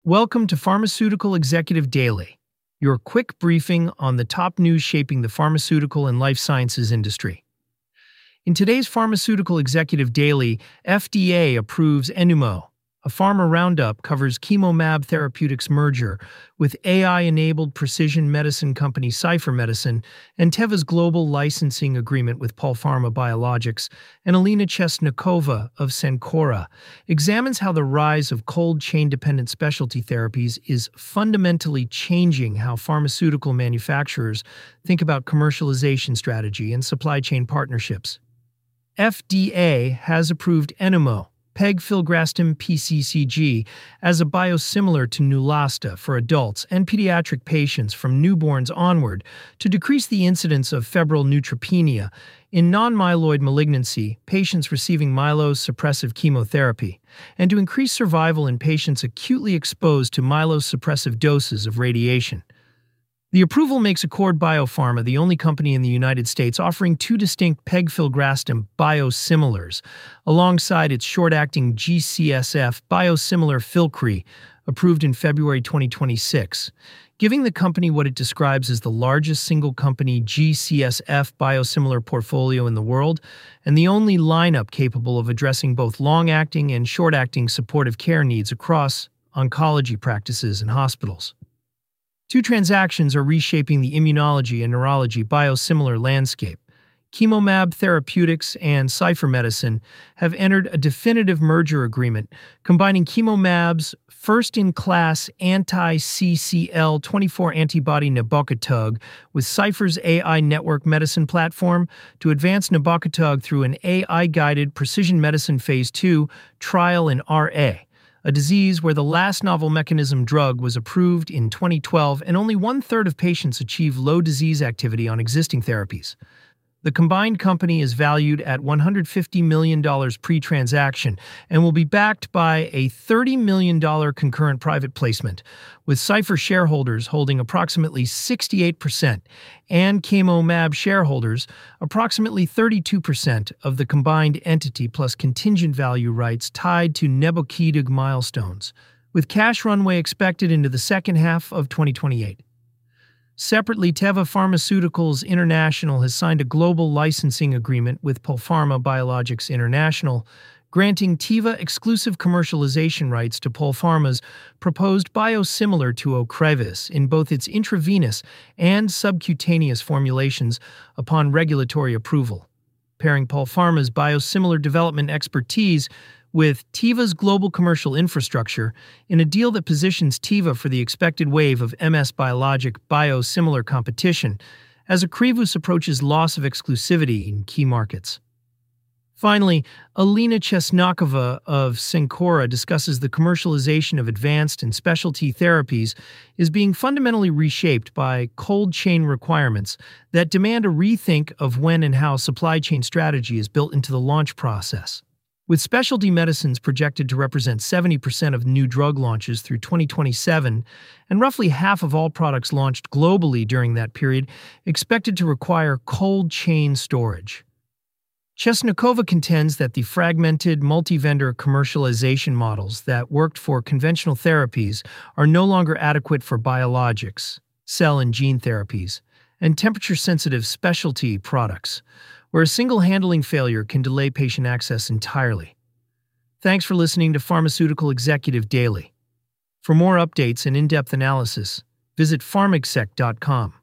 Welcome to Pharmaceutical Executive Daily, your quick briefing on the top news shaping the pharmaceutical and life sciences industry. In today's Pharmaceutical Executive Daily, FDA approves Enumo. A pharma roundup covers Chemomab Therapeutics merger with AI-enabled precision medicine company Cipher Medicine and Teva's global licensing agreement with Polpharma Biologics, and Alina Chesnokova of Cencora examines how the rise of cold chain-dependent specialty therapies is fundamentally changing how pharmaceutical manufacturers think about commercialization strategy and supply chain partnerships. FDA has approved Enumo, pegfilgrastim PCCG, as a biosimilar to Neulasta for adults and pediatric patients from newborns onward to decrease the incidence of febrile neutropenia in non-myeloid malignancy, patients receiving myelosuppressive chemotherapy, and to increase survival in patients acutely exposed to myelosuppressive doses of radiation. The approval makes Accord Biopharma the only company in the United States offering two distinct pegfilgrastim biosimilars, alongside its short-acting G-CSF biosimilar Filcri, approved in February 2026, giving the company what it describes as the largest single-company G-CSF biosimilar portfolio in the world, and the only lineup capable of addressing both long-acting and short-acting supportive care needs across oncology practices and hospitals. Two transactions are reshaping the immunology and neurology biosimilar landscape. Chemomab Therapeutics and Cipher Medicine have entered a definitive merger agreement combining Chemomab's first-in-class anti-CCL24 antibody Nebokitug with Cipher's AI network medicine platform to advance Nebokitug through an AI-guided precision medicine Phase 2 trial in RA, a disease where the last novel mechanism drug was approved in 2012 and only one-third of patients achieve low disease activity on existing therapies. The combined company is valued at $150 million pre-transaction and will be backed by a $30 million concurrent private placement, with Cipher shareholders holding approximately 68% and Chemomab shareholders approximately 32% of the combined entity, plus contingent value rights tied to Nebokitug milestones, with cash runway expected into the second half of 2028. Separately, Teva Pharmaceuticals International has signed a global licensing agreement with Polpharma Biologics International, granting Teva exclusive commercialization rights to Polpharma's proposed biosimilar to Ocrevus in both its intravenous and subcutaneous formulations upon regulatory approval, pairing Polpharma's biosimilar development expertise with Teva's global commercial infrastructure in a deal that positions Teva for the expected wave of MS biologic biosimilar competition as Ocrevus approaches loss of exclusivity in key markets. Finally, Alina Chesnokova of Cencora discusses the commercialization of advanced and specialty therapies is being fundamentally reshaped by cold chain requirements that demand a rethink of when and how supply chain strategy is built into the launch process. With specialty medicines projected to represent 70% of new drug launches through 2027, and roughly half of all products launched globally during that period expected to require cold chain storage. Chesnokova contends that the fragmented multi-vendor commercialization models that worked for conventional therapies are no longer adequate for biologics, cell and gene therapies, and temperature-sensitive specialty products, where a single handling failure can delay patient access entirely. Thanks for listening to Pharmaceutical Executive Daily. For more updates and in-depth analysis, visit pharmexec.com.